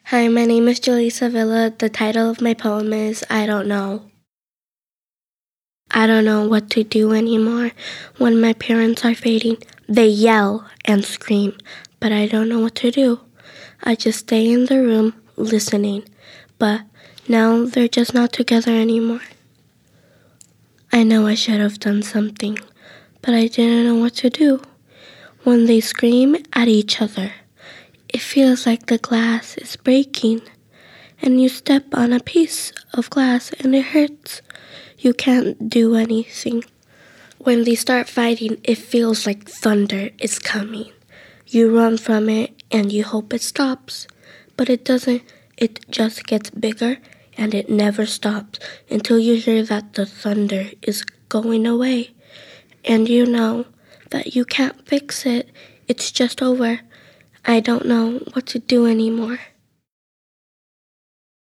Hi, my name is Jaleesa Villa. The title of my poem is I Don't Know. I don't know what to do anymore when my parents are fading. They yell and scream, but I don't know what to do. I just stay in the room listening, but now they're just not together anymore. I know I should have done something, but I didn't know what to do. When they scream at each other, it feels like the glass is breaking, and you step on a piece of glass and it hurts. You can't do anything. When they start fighting, it feels like thunder is coming. You run from it and you hope it stops, but it doesn't. It just gets bigger and it never stops until you hear that the thunder is going away. And you know that you can't fix it. It's just over. I don't know what to do anymore.